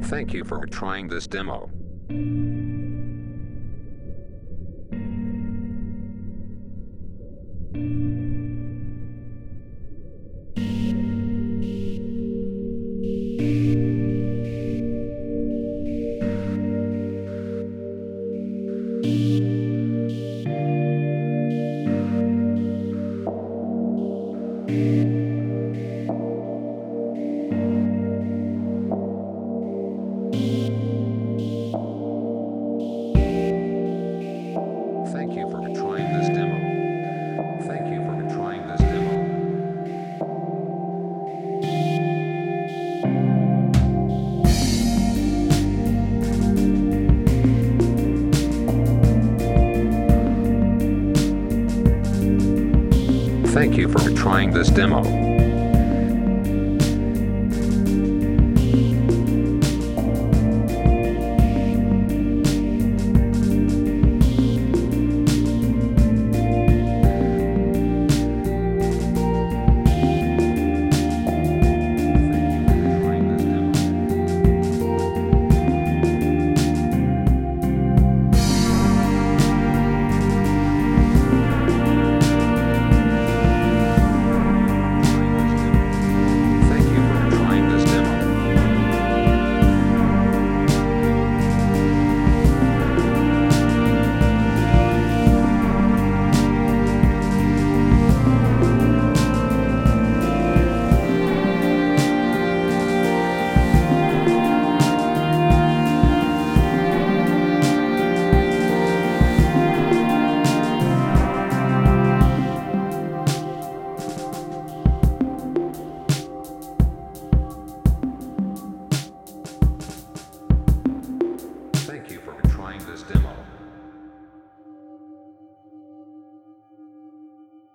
Thank you for trying this demo. Thank you for trying this demo. Thank you for trying this demo. Thank you for trying this demo.